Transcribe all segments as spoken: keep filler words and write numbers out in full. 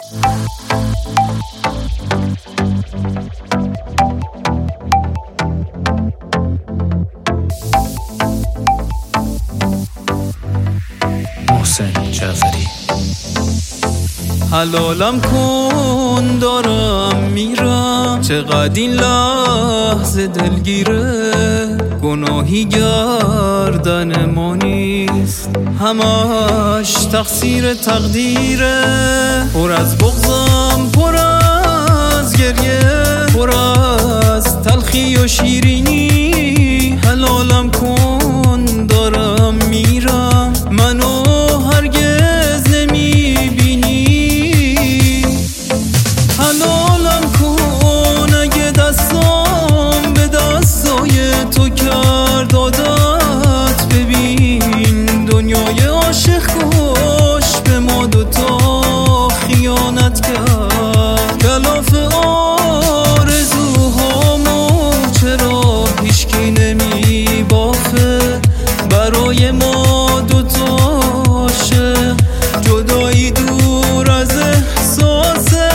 محسن جعفری. حلالم کن دارم میرم، چقدر این لحظه دلگیره، گناهی گردن ما نیست، همش تقصیر تقدیره. پر از بغضم، پر از گریه، پر از تلخی و شیرینی. حلالم کن دارم میرم، منو هرگز نمیبینی. حلالم کن اگه دستام به دستای تو کرد عادت، ببین دنیای عاشق کش به ما دوتا خیانت کرد. خلاف آرزوهامو چرا هیچکی نمی بافه، برای ما دوتا عاشق جدایی دور از احساسه.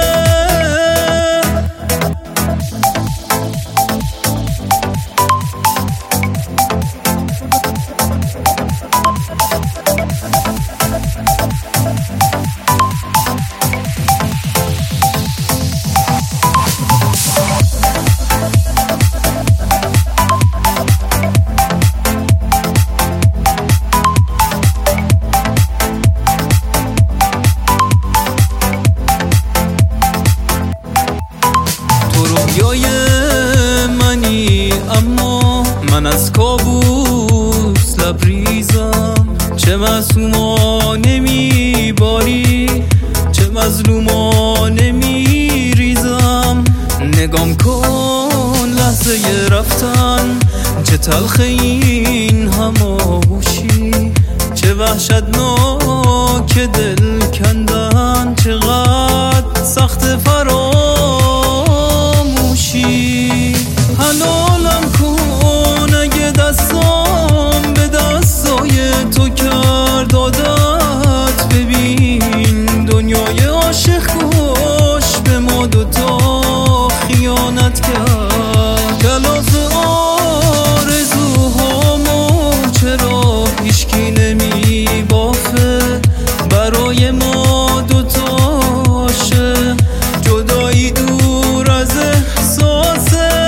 رویای منی اما من از کابوس لبریزم، چه معصومانه میباری، چه مظلومانه میریزم. نگام کن لحظه رفتن، چه تلخ این هماهوشی، چه وحشتناک دل کندن، چقدر سخت فراموشی. حلالم کن اگه دستام به دستای تو کرد عادت، ببین دنیای عاشق کش به ما دوتا خیانت کرد. خلاف آرزوهامو چرا هیچکی نمی بافه، برای ما دوتا عاشق جدایی دور از احساسه.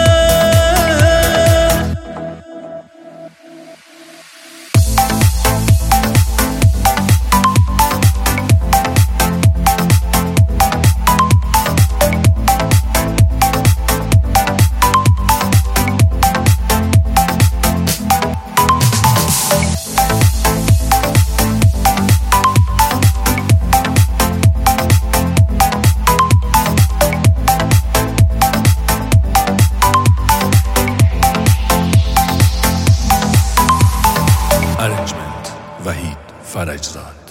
Arrangement وحید فرجزاد.